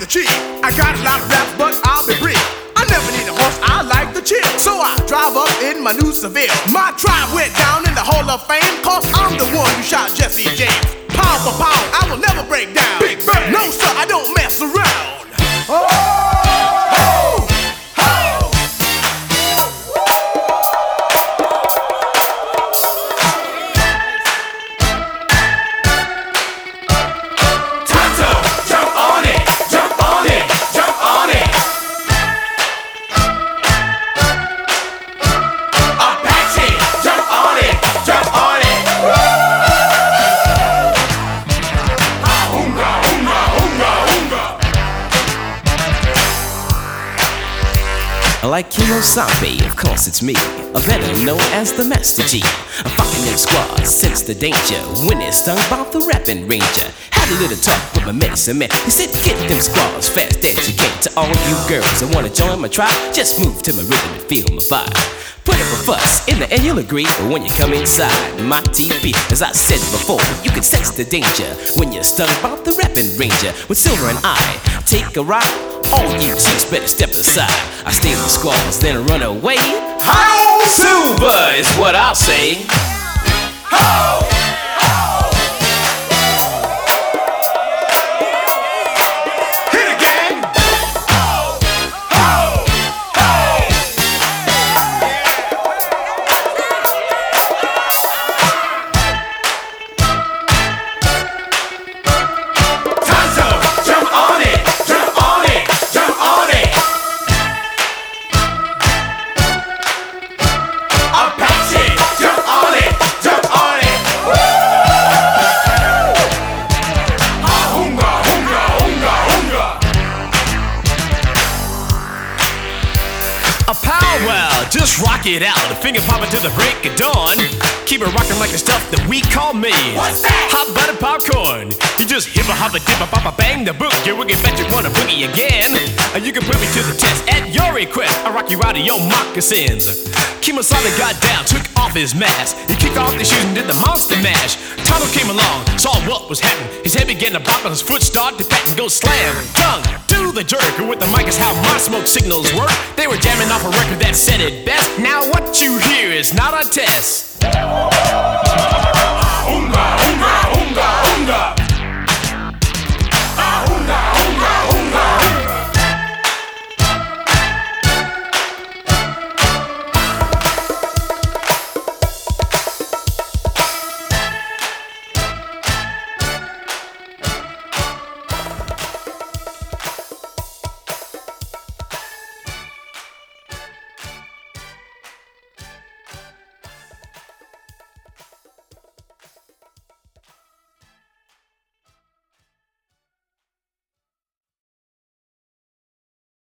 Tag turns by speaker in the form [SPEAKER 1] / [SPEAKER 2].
[SPEAKER 1] the chief. I got a lot of raps, but I'll be brief. I never need a horse, I like the chill. So I drive up in my new Seville. My tribe went down in the Hall of Fame, cause I'm the one who shot Jesse James. Pound for pound, I will never break down. Big bang. No sir, I don't mess around. Oh!
[SPEAKER 2] Like Kimosabe, of course it's me, better known as the Master G. I'm fucking them squads since the danger, when it stung about the rapping ranger. Had a little talk with my medicine man, he said get them squads fast as you can. To all you girls that wanna join my tribe, just move to my rhythm and feel my vibe. Put up a fuss, in the end you'll agree, but when you come inside my TV, as I said before, you can sense the danger when you're stung about the rapping ranger. With Silver and I take a ride, all you chicks better step aside. I stay in the squads, then run away. Ho! Silver is what I'll say. Ho!
[SPEAKER 3] Just rock it out, a finger popping till the break of dawn. Keep it rocking like the stuff that we call me. What's that? Hot butter popcorn. You just hippa hoppa dippa papa bang the book. You wicked bet you wanna boogie again. And you can put me to the test at your request. I rock you out of your moccasins. Kimosabe got down, took off his mask. He kicked off his shoes and did the monster mash. Tonto came along, saw what was happening. His head began to bop and his foot started to pat and go slam. Tongue to the jerk. And with the mic is how my smoke signals work. They were jamming off a record that said it best. Now what you hear is not a test. Unga, unga, unga, unga.